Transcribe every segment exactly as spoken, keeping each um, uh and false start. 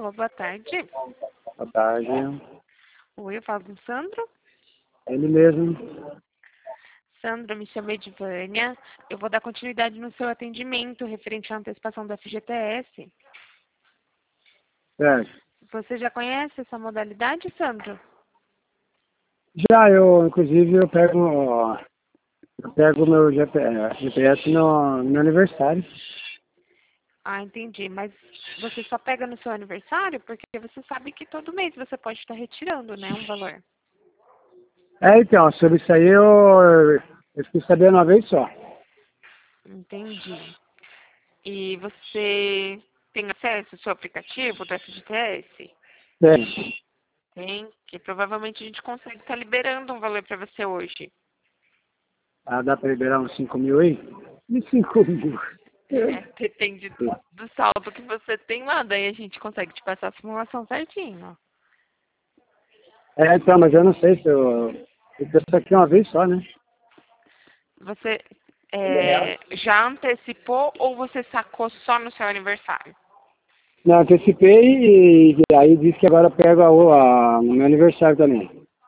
Alô, boa tarde. Boa tarde. Oi, eu falo com o Sandro. É ele mesmo. Sandro, me chamei de Vânia. Eu vou dar continuidade no seu atendimento referente à antecipação do F G T S. Certo. Você já conhece essa modalidade, Sandro? Já eu, inclusive, eu pego, eu pego meu G P S no, no meu aniversário. Ah, entendi. Mas você só pega no seu aniversário porque você sabe que todo mês você pode estar retirando, né, um valor. É, então, sobre isso aí eu, eu fiquei sabendo uma vez só. Entendi. E você tem acesso ao seu aplicativo do F G T S? Tem. Tem, que provavelmente a gente consegue estar liberando um valor para você hoje. Ah, dá pra liberar uns cinco mil aí? E cinco mil? É, depende do saldo que você tem lá, daí a gente consegue te passar a simulação certinho. É, então, mas eu não sei se eu... Eu fiz isso aqui uma vez só, né? Você é, já antecipou ou você sacou só no seu aniversário? Não, antecipei e aí disse que agora eu pego a, a, no meu aniversário também.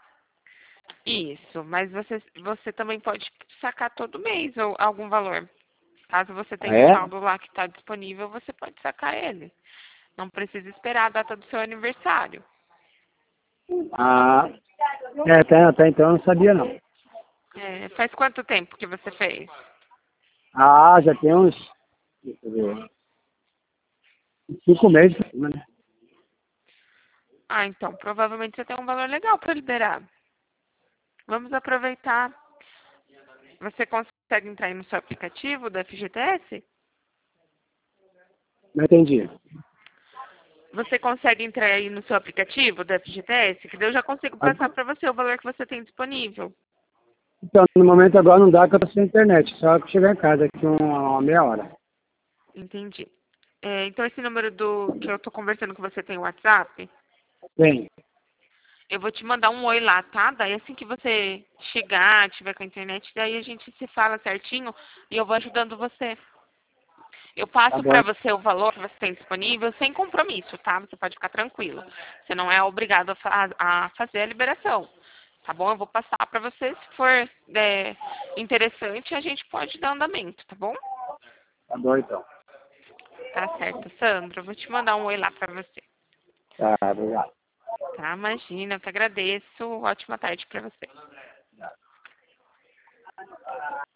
Isso, mas você, você também pode sacar todo mês ou algum valor. Caso você Ah, tenha um é? saldo lá que está disponível, você pode sacar ele. Não precisa esperar a data do seu aniversário. Ah, é, até, até então eu não sabia não. É, faz quanto tempo que você fez? Ah, já tem uns deixa eu ver, cinco meses, né? Ah, então, provavelmente você tem um valor legal para liberar. Vamos aproveitar. Você consegue entrar aí no seu aplicativo da F G T S? Não entendi. Você consegue entrar aí no seu aplicativo da F G T S? Que daí eu já consigo passar para você o valor que você tem disponível. Então, no momento agora não dá que eu tô sem internet, só que chegar em casa aqui uma, uma meia hora. Entendi. É, então, esse número do que eu estou conversando com você tem o WhatsApp? Tem. Eu vou te mandar um oi lá, tá? Daí assim que você chegar, tiver com a internet, daí a gente se fala certinho e eu vou ajudando você. Eu Tá passo bom. para você o valor que você tem disponível sem compromisso, tá? Você pode ficar tranquilo. Você não é obrigado a, fa a fazer a liberação, tá bom? Eu vou passar para você. Se for é, interessante, a gente pode dar andamento, tá bom? Tá bom então. Tá certo, Sandra. Eu vou te mandar um oi lá para você. Tá, obrigado. Tá? Imagina, eu que agradeço. Ótima tarde para você.